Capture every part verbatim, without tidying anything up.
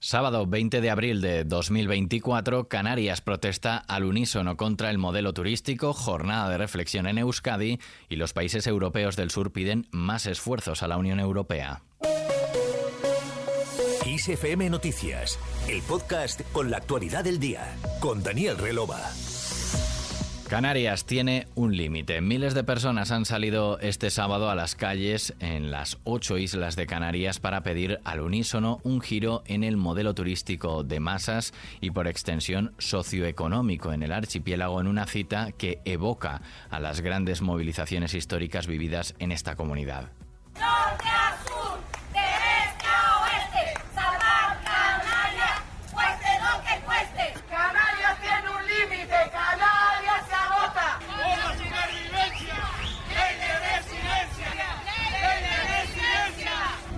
Sábado veinte de abril de dos mil veinticuatro, Canarias protesta al unísono contra el modelo turístico, jornada de reflexión en Euskadi y los países europeos del sur piden más esfuerzos a la Unión Europea. Kiss F M Noticias, el podcast con la actualidad del día, con Daniel Relova. Canarias tiene un límite. Miles de personas han salido este sábado a las calles en las ocho islas de Canarias para pedir al unísono un giro en el modelo turístico de masas y por extensión socioeconómico en el archipiélago, en una cita que evoca a las grandes movilizaciones históricas vividas en esta comunidad. Norte a sur, de este a oeste, salvar Canarias, cueste lo que cueste. Canarias tiene un límite, Canarias se agota. ¡Una supervivencia! ¡Ley de residencia! ¡Ley de residencia!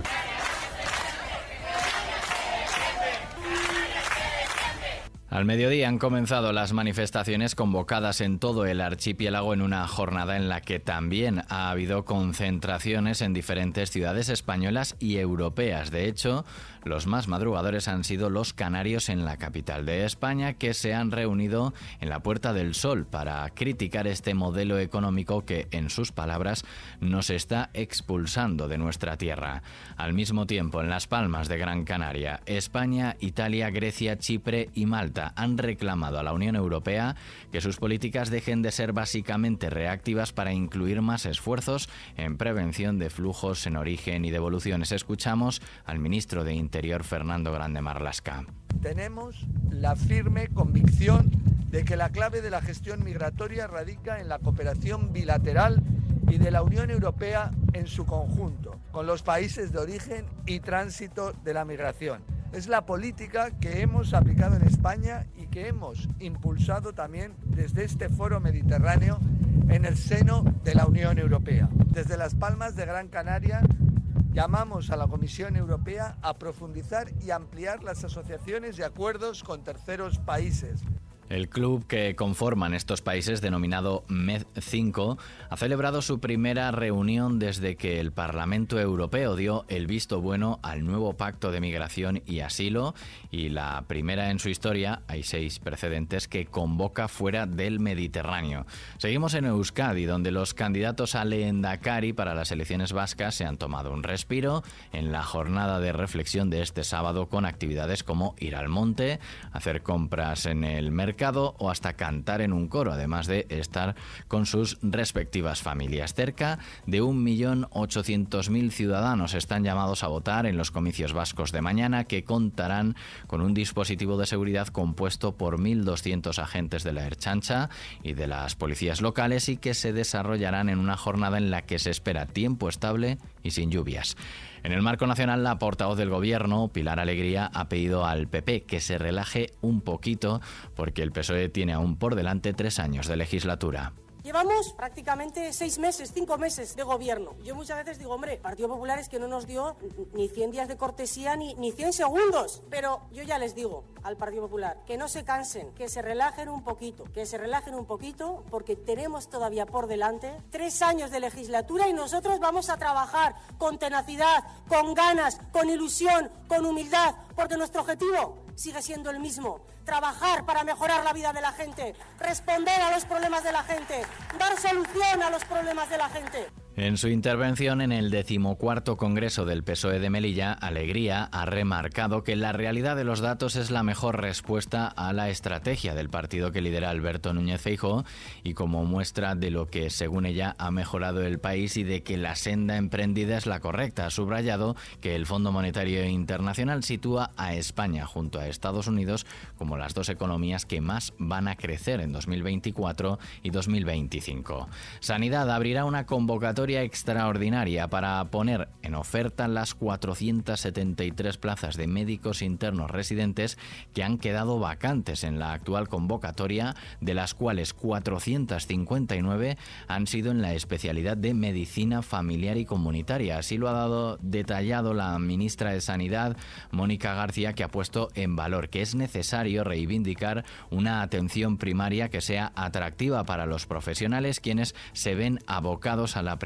Al mediodía han comenzado las manifestaciones convocadas en todo el archipiélago en una jornada en la que también ha habido concentraciones en diferentes ciudades españolas y europeas. De hecho, los más madrugadores han sido los canarios en la capital de España, que se han reunido en la Puerta del Sol para criticar este modelo económico que, en sus palabras, nos está expulsando de nuestra tierra. Al mismo tiempo, en Las Palmas de Gran Canaria, España, Italia, Grecia, Chipre y Malta han reclamado a la Unión Europea que sus políticas dejen de ser básicamente reactivas para incluir más esfuerzos en prevención de flujos en origen y devoluciones. Escuchamos al ministro de Interior, Fernando Grande Marlaska. Tenemos la firme convicción de que la clave de la gestión migratoria radica en la cooperación bilateral y de la Unión Europea en su conjunto, con los países de origen y tránsito de la migración. Es la política que hemos aplicado en España y que hemos impulsado también desde este foro mediterráneo en el seno de la Unión Europea. Desde Las Palmas de Gran Canaria llamamos a la Comisión Europea a profundizar y ampliar las asociaciones y acuerdos con terceros países. El club que conforman estos países, denominado M E D cinco, ha celebrado su primera reunión desde que el Parlamento Europeo dio el visto bueno al nuevo Pacto de Migración y Asilo, y la primera en su historia, hay seis precedentes, que convoca fuera del Mediterráneo. Seguimos en Euskadi, donde los candidatos a lehendakari para las elecciones vascas se han tomado un respiro en la jornada de reflexión de este sábado, con actividades como ir al monte, hacer compras en el mercado o hasta cantar en un coro, además de estar con sus respectivas familias. Cerca de un millón ochocientos mil ciudadanos están llamados a votar en los comicios vascos de mañana, que contarán con un dispositivo de seguridad compuesto por mil doscientos agentes de la Ertzaintza y de las policías locales, y que se desarrollarán en una jornada en la que se espera tiempo estable y sin lluvias. En el marco nacional, la portavoz del Gobierno, Pilar Alegría, ha pedido al P P que se relaje un poquito, porque el P S O E tiene aún por delante tres años de legislatura. Llevamos prácticamente seis meses, cinco meses de gobierno. Yo muchas veces digo, hombre, Partido Popular es que no nos dio ni cien días de cortesía ni, ni cien segundos. Pero yo ya les digo al Partido Popular que no se cansen, que se relajen un poquito, que se relajen un poquito, porque tenemos todavía por delante tres años de legislatura y nosotros vamos a trabajar con tenacidad, con ganas, con ilusión, con humildad, porque nuestro objetivo sigue siendo el mismo: trabajar para mejorar la vida de la gente, responder a los problemas de la gente, dar solución a los problemas de la gente. En su intervención en el decimocuarto Congreso del P S O E de Melilla, Alegría ha remarcado que la realidad de los datos es la mejor respuesta a la estrategia del partido que lidera Alberto Núñez Feijóo, y como muestra de lo que, según ella, ha mejorado el país y de que la senda emprendida es la correcta. Ha subrayado que el Fondo Monetario Internacional sitúa a España junto a Estados Unidos como las dos economías que más van a crecer en dos mil veinticuatro y dos mil veinticinco. Sanidad abrirá una convocatoria extraordinaria para poner en oferta las cuatrocientas setenta y tres plazas de médicos internos residentes que han quedado vacantes en la actual convocatoria, de las cuales cuatrocientas cincuenta y nueve han sido en la especialidad de medicina familiar y comunitaria. Así lo ha dado detallado la ministra de Sanidad, Mónica García, que ha puesto en valor que es necesario reivindicar una atención primaria que sea atractiva para los profesionales, quienes se ven abocados a la precariedad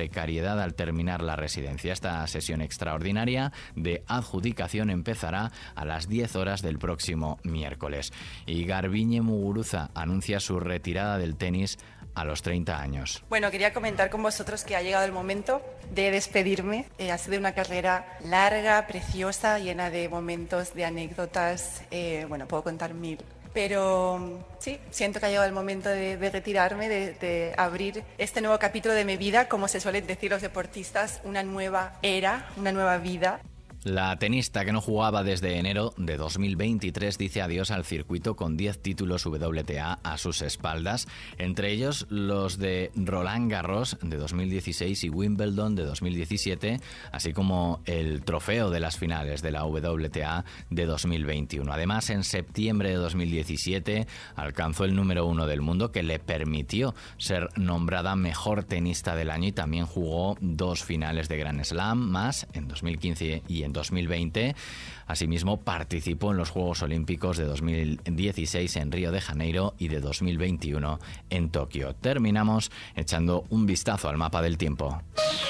precariedad al terminar la residencia. Esta sesión extraordinaria de adjudicación empezará a las diez horas del próximo miércoles. Y Garbiñe Muguruza anuncia su retirada del tenis a los treinta años. Bueno, quería comentar con vosotros que ha llegado el momento de despedirme. Eh, ha sido una carrera larga, preciosa, llena de momentos, de anécdotas. Eh, bueno, puedo contar mil. Pero sí, siento que ha llegado el momento de, de retirarme, de, de abrir este nuevo capítulo de mi vida, como se suelen decir los deportistas, una nueva era, una nueva vida. La tenista que no jugaba desde enero de dos mil veintitrés dice adiós al circuito con diez títulos W T A a sus espaldas, entre ellos los de Roland Garros de dos mil dieciséis y Wimbledon de dos mil diecisiete, así como el trofeo de las finales de la W T A de dos mil veintiuno. Además, en septiembre de dos mil diecisiete alcanzó el número uno del mundo, que le permitió ser nombrada mejor tenista del año, y también jugó dos finales de Grand Slam más en dos mil quince y en dos mil veinte. Asimismo, participó en los Juegos Olímpicos de dos mil dieciséis en Río de Janeiro y de dos mil veintiuno en Tokio. Terminamos echando un vistazo al mapa del tiempo.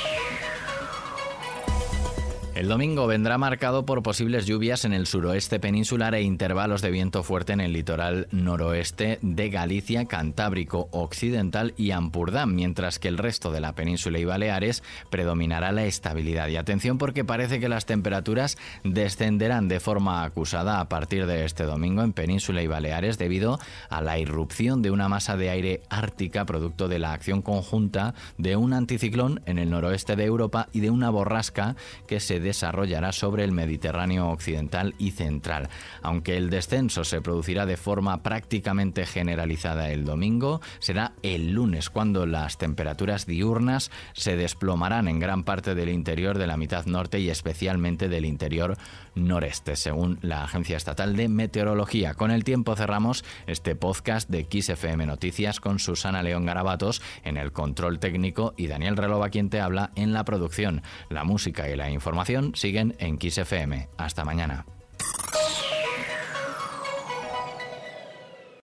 El domingo vendrá marcado por posibles lluvias en el suroeste peninsular e intervalos de viento fuerte en el litoral noroeste de Galicia, Cantábrico Occidental y Ampurdán, mientras que el resto de la península y Baleares predominará la estabilidad. Y atención, porque parece que las temperaturas descenderán de forma acusada a partir de este domingo en península y Baleares debido a la irrupción de una masa de aire ártica producto de la acción conjunta de un anticiclón en el noroeste de Europa y de una borrasca que se desarrollará sobre el Mediterráneo occidental y central. Aunque el descenso se producirá de forma prácticamente generalizada el domingo, será el lunes cuando las temperaturas diurnas se desplomarán en gran parte del interior de la mitad norte y especialmente del interior noreste, según la Agencia Estatal de Meteorología. Con el tiempo cerramos este podcast de Kiss F M Noticias con Susana León Garabatos en el control técnico y Daniel Relova quien te habla en la producción. La música y la información siguen en Kiss F M. Hasta mañana.